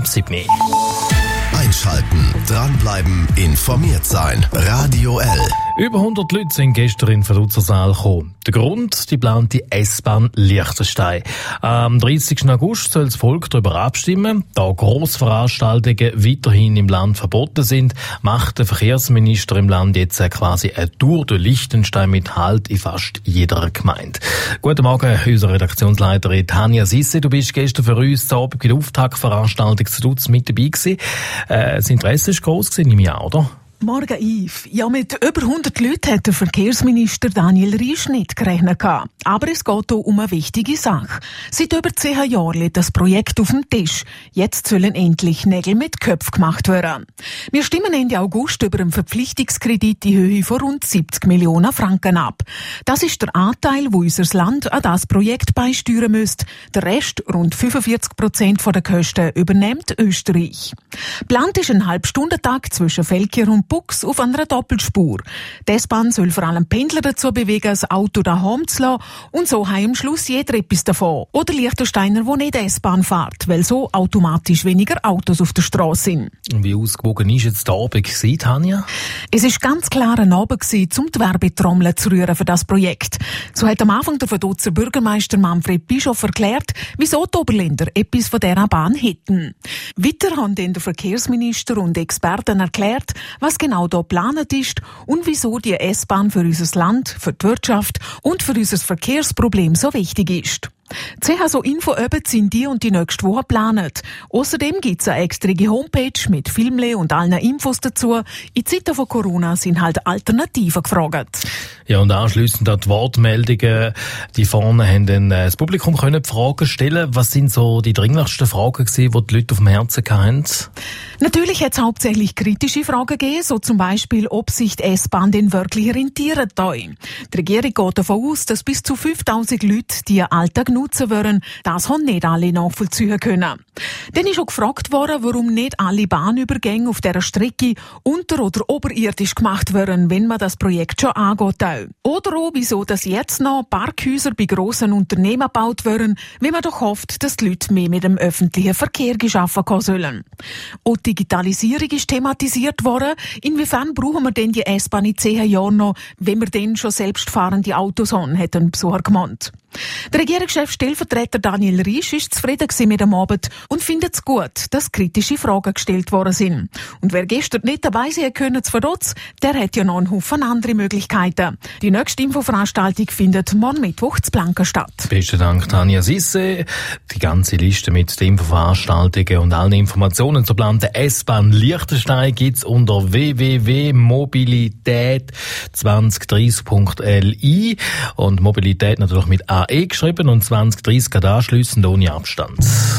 ab 7 Uhr. Einschalten, dranbleiben, informiert sein. Radio L. Über 100 Leute sind gestern in den Verluzersaal gekommen. Der Grund, die geplante S-Bahn Liechtenstein. Am 30. August soll das Volk darüber abstimmen. Da Grossveranstaltungen weiterhin im Land verboten sind, macht der Verkehrsminister im Land jetzt quasi eine Tour durch Liechtenstein mit Halt in fast jeder Gemeinde. Guten Morgen, unsere Redaktionsleiterin Tanja Sisse. Du bist gestern für uns zu Abend bei der Auftaktveranstaltung zu Dutz mit dabei gewesen. Das Interesse war gross im Jahr, oder? Morgen, Yves. Ja, mit über 100 Leuten hat der Verkehrsminister Daniel Riesch nicht gerechnet. Aber es geht hier um eine wichtige Sache. Seit über 10 Jahren liegt das Projekt auf dem Tisch. Jetzt sollen endlich Nägel mit Köpfen gemacht werden. Wir stimmen Ende August über einen Verpflichtungskredit in Höhe von rund 70 Millionen Franken ab. Das ist der Anteil, wo unser Land an das Projekt beisteuern müsste. Der Rest, rund 45% der Kosten, übernimmt Österreich. Plant ist ein Halbstundentag zwischen Velkir und Bux auf einer Doppelspur. Die S-Bahn soll vor allem Pendler dazu bewegen, das Auto daheim zu lassen, und so haben am Schluss jeder etwas davon. Oder Liechtensteiner, die nicht S-Bahn fährt, weil so automatisch weniger Autos auf der Straße sind. Wie ausgewogen war jetzt der Abend, Tanja? Es war ganz klar ein Abend, um die Werbetrommel zu rühren für das Projekt. So hat am Anfang der Vaduz Bürgermeister Manfred Bischof erklärt, wieso die Oberländer etwas von dieser Bahn hätten. Weiter haben dann der Verkehrsminister und Experten erklärt, was genau hier geplant ist und wieso die S-Bahn für unser Land, für die Wirtschaft und für unser Verkehrsproblem so wichtig ist. CH so Info-Abends sind die und die nächste Woche geplant. Außerdem gibt es eine extra Homepage mit Filmle und allen Infos dazu. In Zeiten von Corona sind halt Alternativen gefragt. Ja, und anschliessend an die Wortmeldungen, die vorne haben dann das Publikum können Fragen stellen. Was sind so die dringlichsten Fragen gewesen, die die Leute auf dem Herzen hatten? Natürlich hat es hauptsächlich kritische Fragen gegeben, so zum Beispiel, ob sich die S-Bahn denn wirklich rentieren soll. Die Regierung geht davon aus, dass bis zu 5000 Leute die Alltag nutzen würden. Das haben nicht alle nachvollziehen können. Dann ist auch gefragt worden, warum nicht alle Bahnübergänge auf dieser Strecke unter- oder oberirdisch gemacht werden, wenn man das Projekt schon angeht. Oder auch, wieso dass jetzt noch Parkhäuser bei grossen Unternehmen gebaut werden, wenn man doch hofft, dass die Leute mehr mit dem öffentlichen Verkehr arbeiten sollen. Auch die Digitalisierung ist thematisiert worden. Inwiefern brauchen wir denn die S-Bahn in 10 Jahren noch, wenn wir denn schon selbstfahrende Autos haben, hat ein Besucher gemeint. Der Regierungschef Stellvertreter Daniel Riesch ist zufrieden mit dem Abend und findet es gut, dass kritische Fragen gestellt worden sind. Und wer gestern nicht dabei sein können zu Vaduz, der hat ja noch einen Haufen andere Möglichkeiten. Die nächste Infoveranstaltung findet morgen Mittwoch zu Blanken statt. Besten Dank, Tanja Sisse. Die ganze Liste mit den Infoveranstaltungen und allen Informationen zur geplanten S-Bahn Liechtenstein gibt's unter www.mobilität2030.li und Mobilität natürlich mit AE geschrieben und 2030 anschliessend ohne Abstand.